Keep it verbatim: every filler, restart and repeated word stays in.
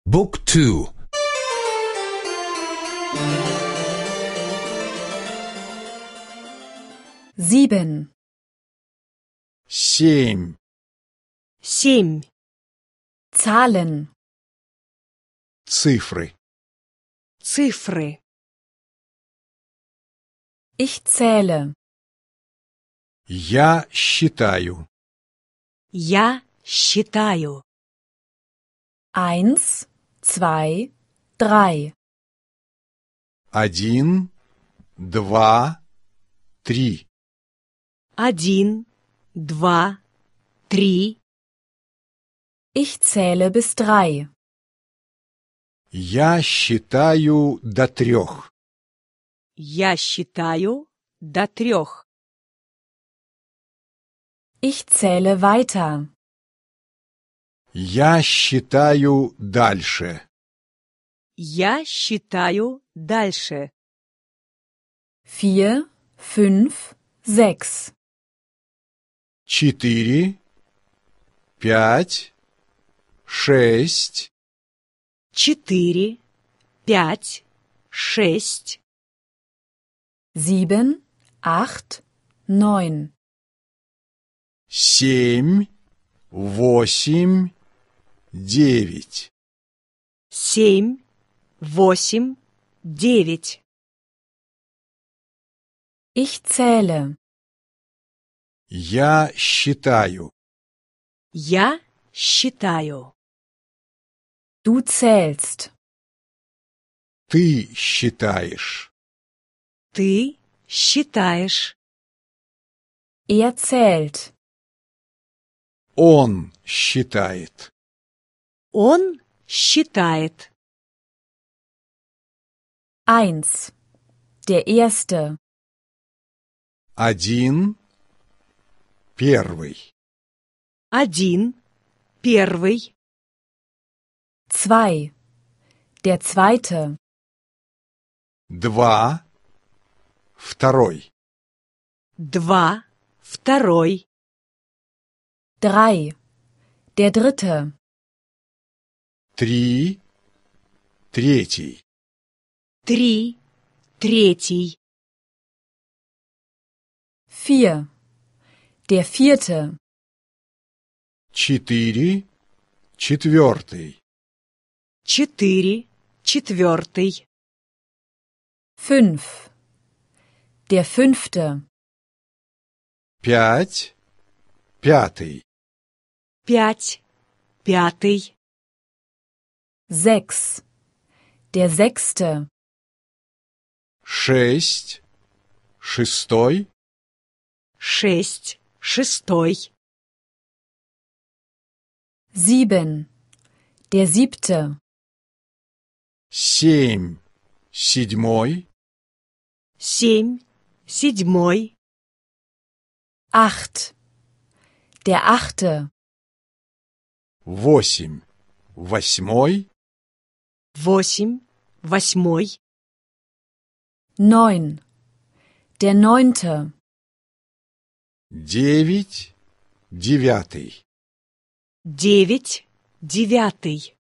บุ๊กทู sieben семь семь Zahlen цифры. цифры. Ich zähle. Я считаю. Я считаю. Eins, zwei, drei. Один, два, три. Один, два, три. Ich zähle bis drei. Я считаю до трех. Я считаю до трех. Ich zähle weiter. Я считаю дальше. Я считаю дальше. Vier, fünf, sechs. Четыре, пять, шесть. Четыре, пять, шесть. Sieben, acht, neun. Семь, восемь, девять. Семь, восемь, девять. Ich zähle. Я считаю. Я считаю. Du zählst. Ты считаешь. Ты считаешь. Er zählt. Он считает. Он считает. Eins. Der Erste. Один, первый. Один, первый. Zwei. Der Zweite. Два, второй. Два, второй. Drei. Der Dritte. Три, третий. Три, третий. Vier. Der Vierte. Четыре, четвертый. Четыре, четвертый. Fünf. Der Fünfte. Пять, пятый. Пять, пятый. Sechs. Der Sechste. Шесть, шестой. Шесть, шестой. Sieben. Der Siebte. Семь, седьмой. Семь, седьмой. Acht. Der Achte. Восемь, восьмой. Восемь, восьмой. Neun. Der Neunte. Девять, девятый. Девять, девятый.